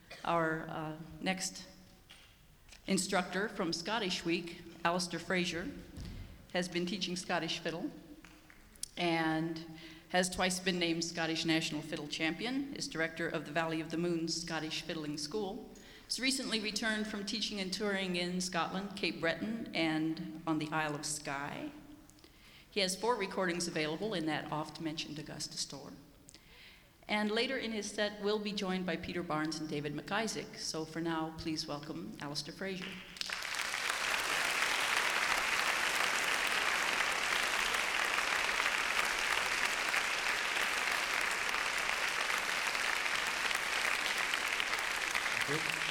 Our next instructor from Scottish Week, Alistair Fraser, has been teaching Scottish fiddle and has twice been named Scottish National Fiddle Champion, is director of the Valley of the Moon's Scottish Fiddling School, has recently returned from teaching and touring in Scotland, Cape Breton, and on the Isle of Skye. He has 4 recordings available in that oft-mentioned Augusta store. And later in his set, we'll be joined by Peter Barnes and David McIsaac. So for now, please welcome Alistair Fraser. Thank you.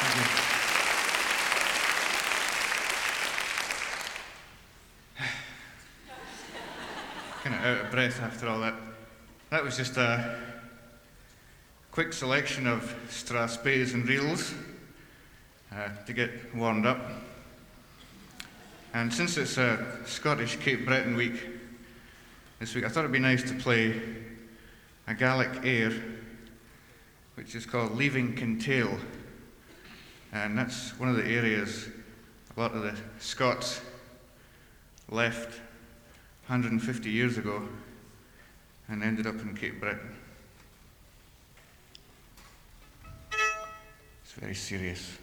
Kind of out of breath after all that. That was just a quick selection of Strathspeys and reels to get warmed up. And since it's a Scottish Cape Breton week this week, I thought it'd be nice to play a Gaelic air, which is called Leaving Kintail. And that's one of the areas a lot of the Scots left 150 years ago and ended up in Cape Breton. It's very serious.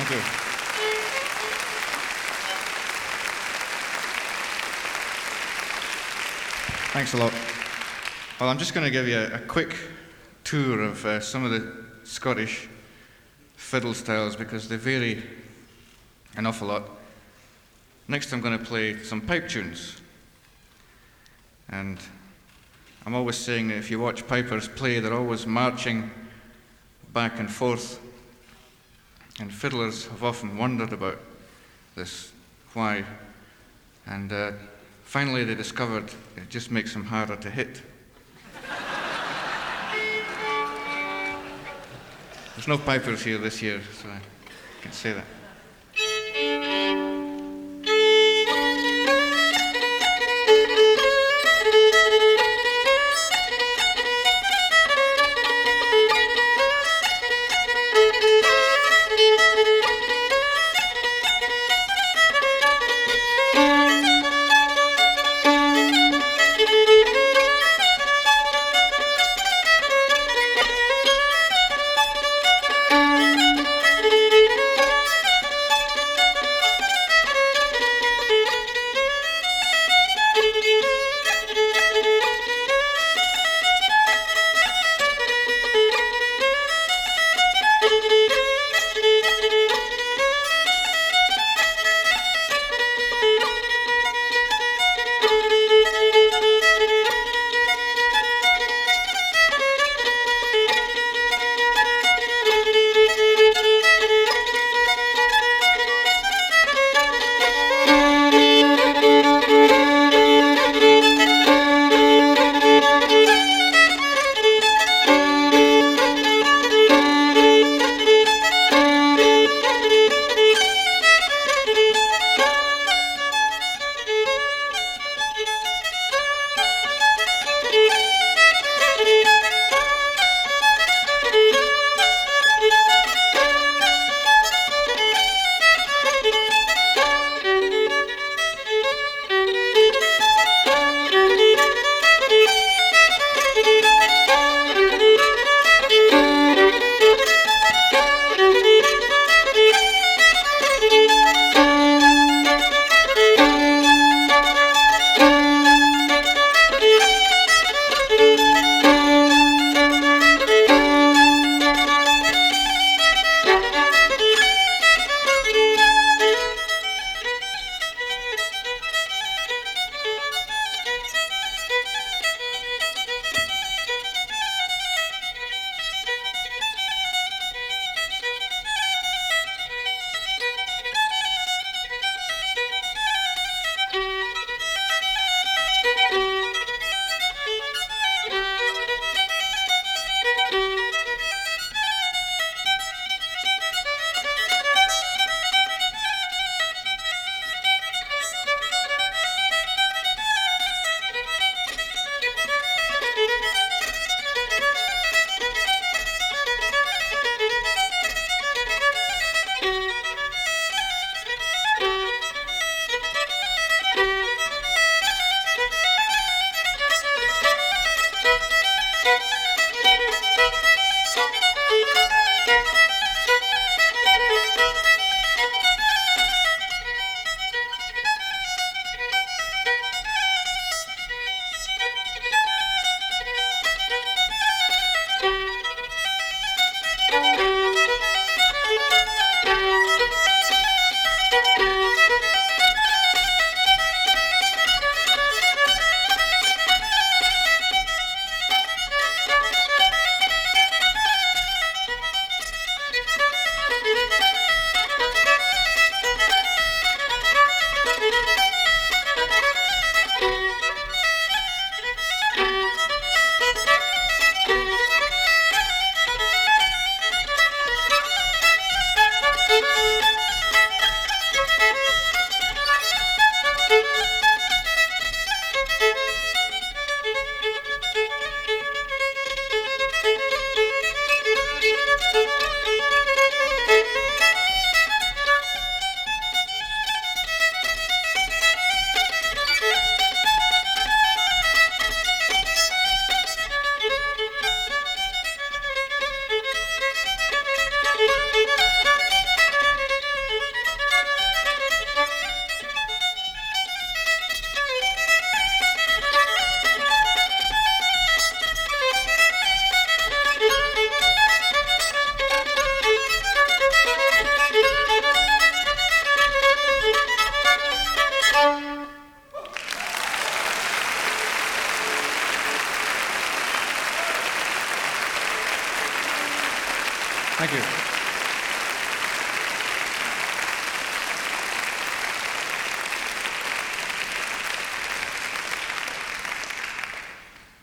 Thank you. Thanks a lot. Well, I'm just going to give you a quick tour of some of the Scottish fiddle styles because they vary an awful lot. Next, I'm going to play some pipe tunes. And I'm always saying that if you watch pipers play, they're always marching back and forth. And fiddlers have often wondered about this, why. And finally they discovered it just makes them harder to hit. There's no pipers here this year, so I can say that.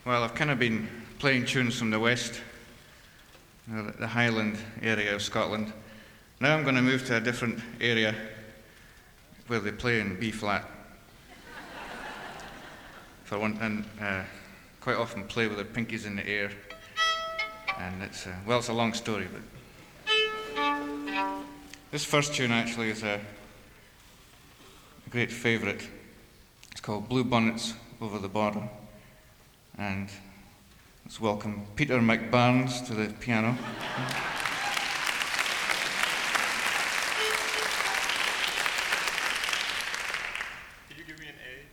Well, I've kind of been playing tunes from the west, the Highland area of Scotland. Now I'm going to move to a different area where they play in B flat. For one, and quite often play with their pinkies in the air. And it's a long story, but this first tune actually is a great favourite. It's called Blue Bonnets Over the Border. And let's welcome Peter McBarnes to the piano. Could you give me an A?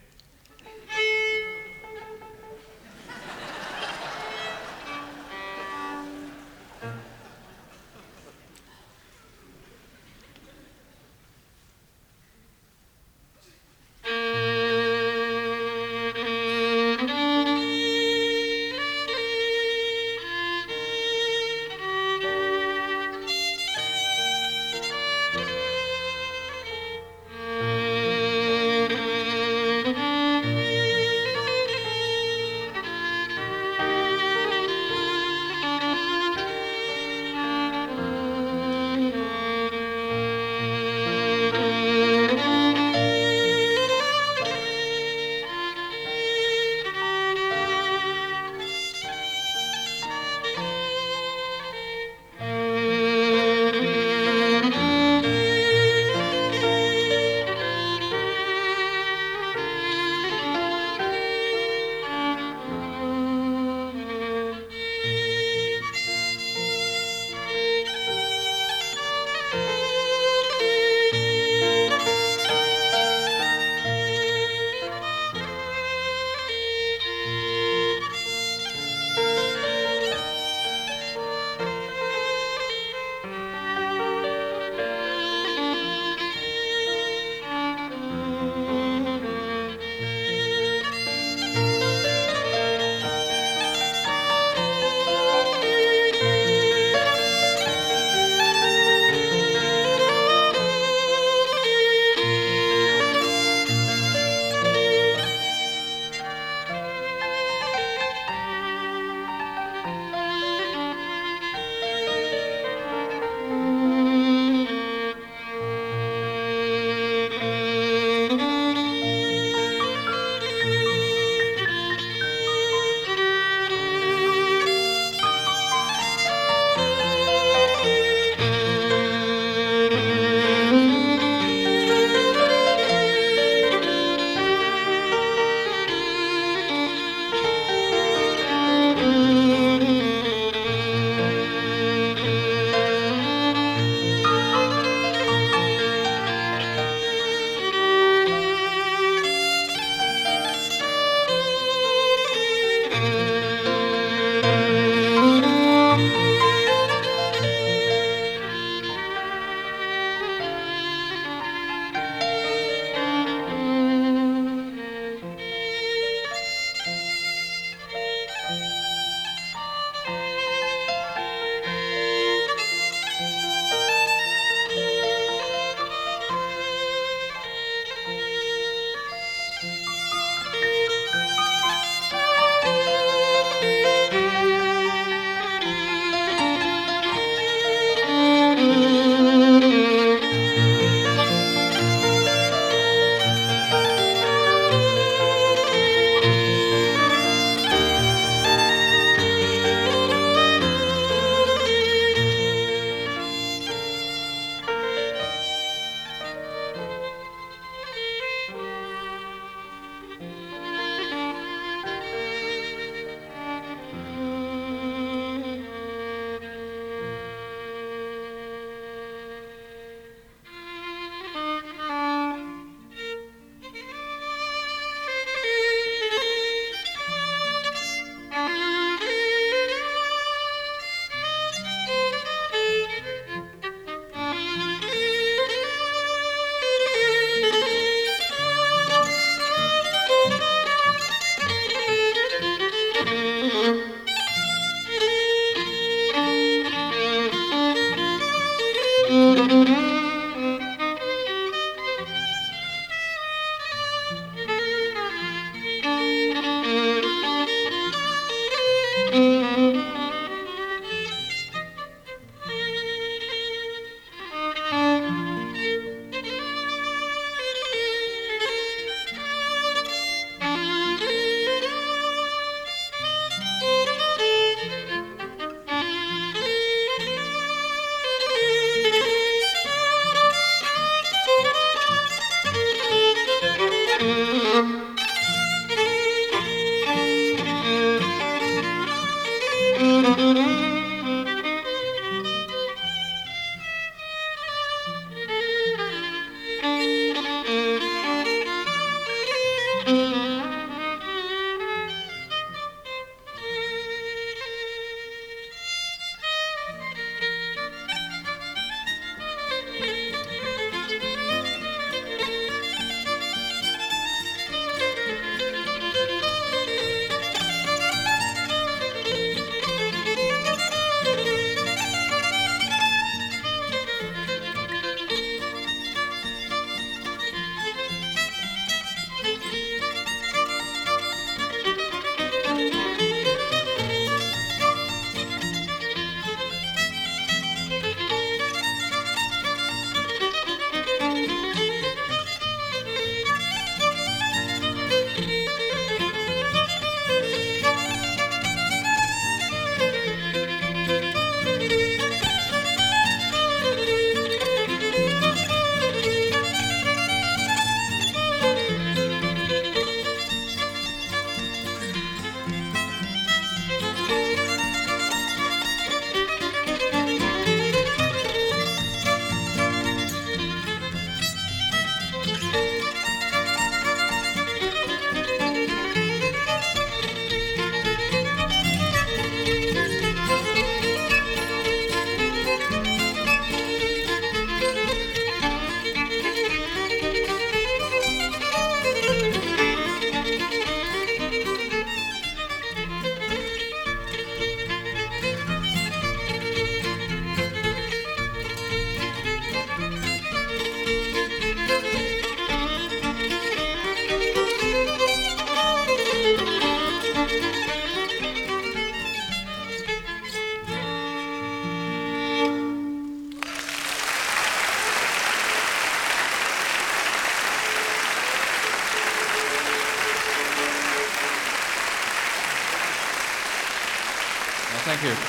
Thank you.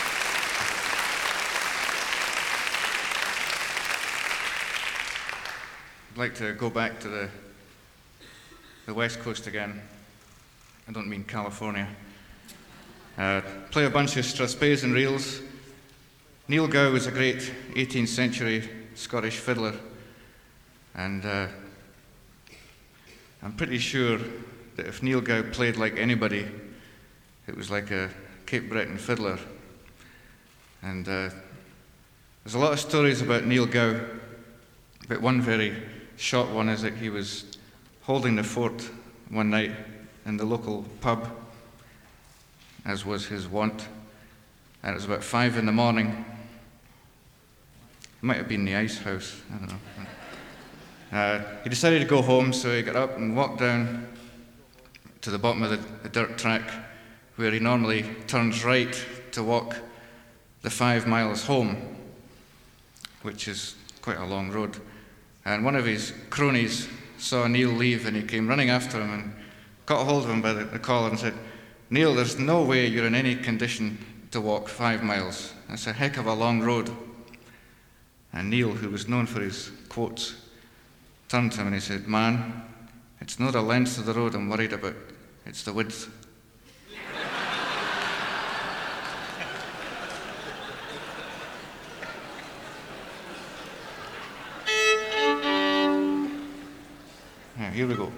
I'd like to go back to the West Coast again. I don't mean California. Play a bunch of strathspeys and reels. Neil Gow was a great 18th century Scottish fiddler, and I'm pretty sure that if Neil Gow played like anybody, it was like a Cape Breton fiddler. And there's a lot of stories about Neil Gow, but one very short one is that he was holding the fort one night in the local pub, as was his wont, and it was about 5 a.m. It might have been the Ice House, I don't know. He decided to go home, so he got up and walked down to the bottom of the dirt track, where he normally turns right to walk the 5 miles home, which is quite a long road. And one of his cronies saw Neil leave, and he came running after him and got a hold of him by the collar and said, "Neil, there's no way you're in any condition to walk 5 miles. That's a heck of a long road." And Neil, who was known for his quotes, turned to him and he said, "Man, it's not the length of the road I'm worried about, it's the width." Now, here we go.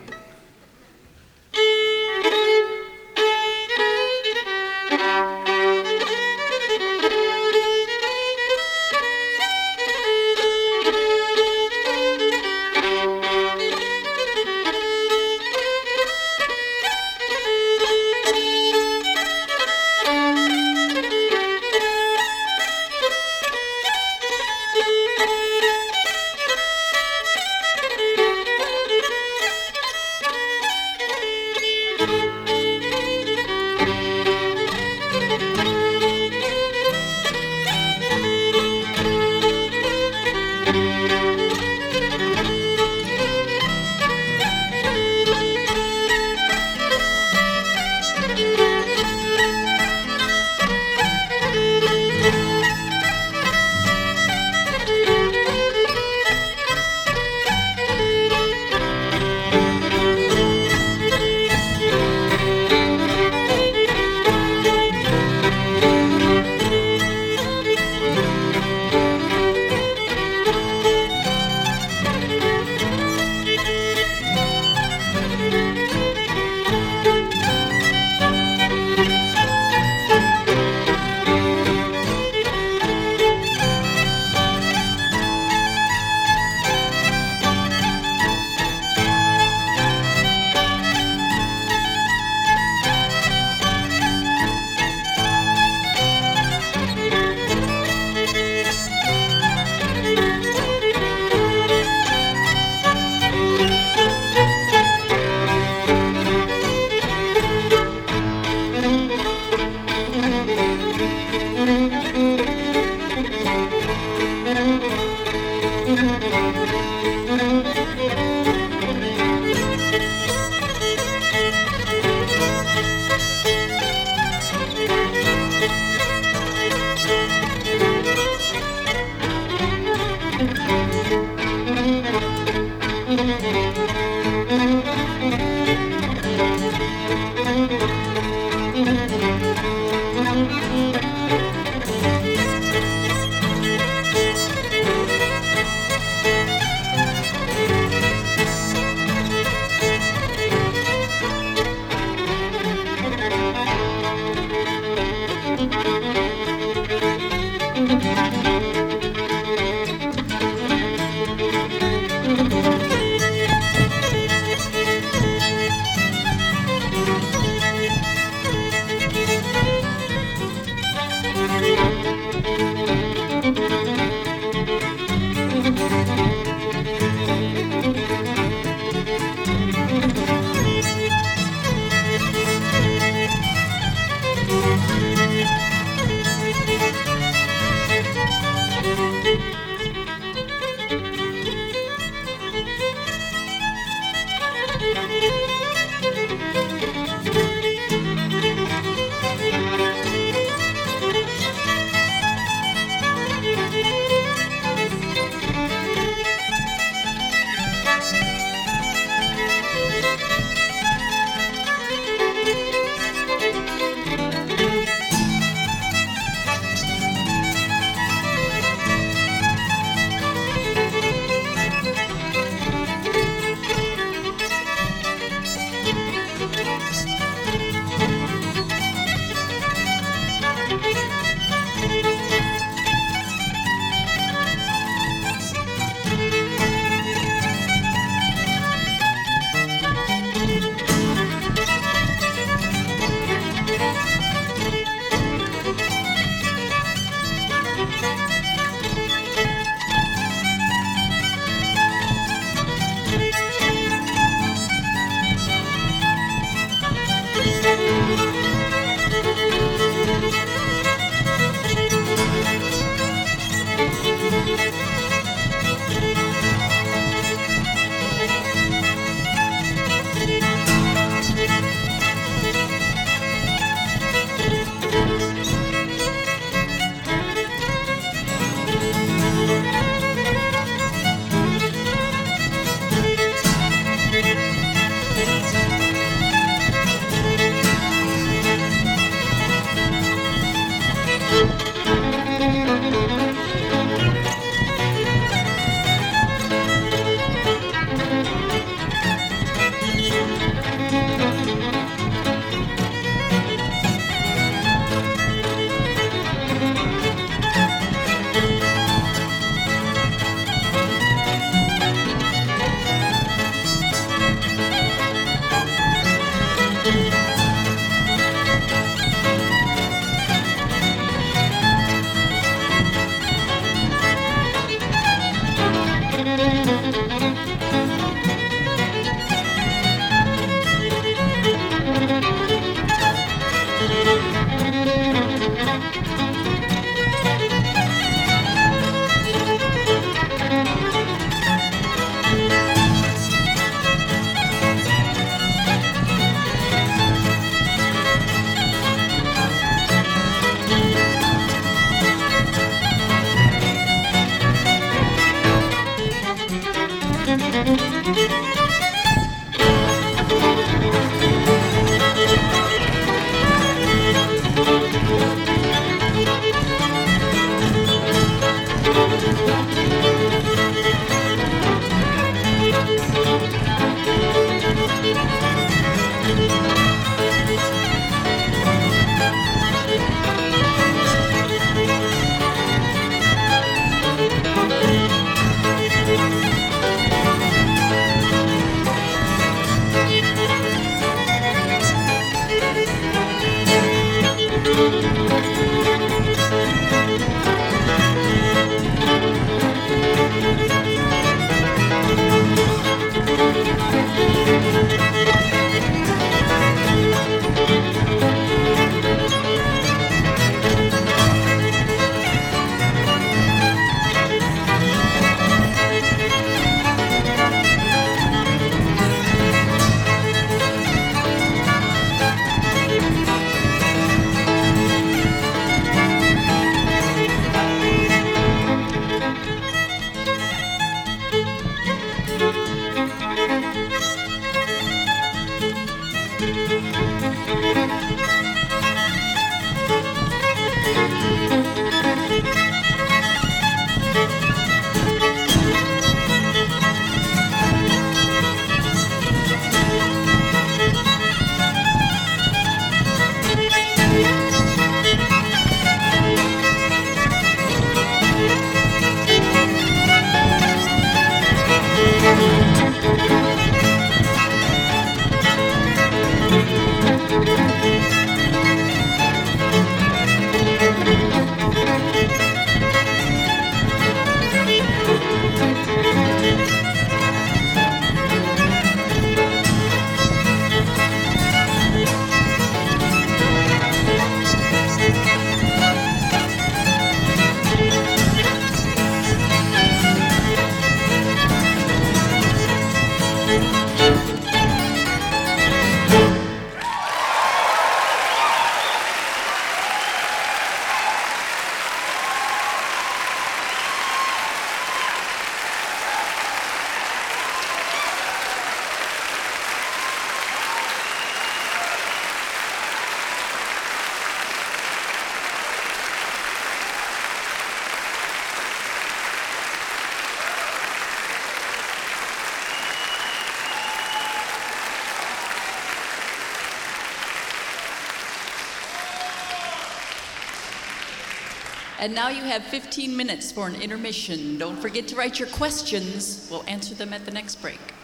And now you have 15 minutes for an intermission. Don't forget to write your questions. We'll answer them at the next break.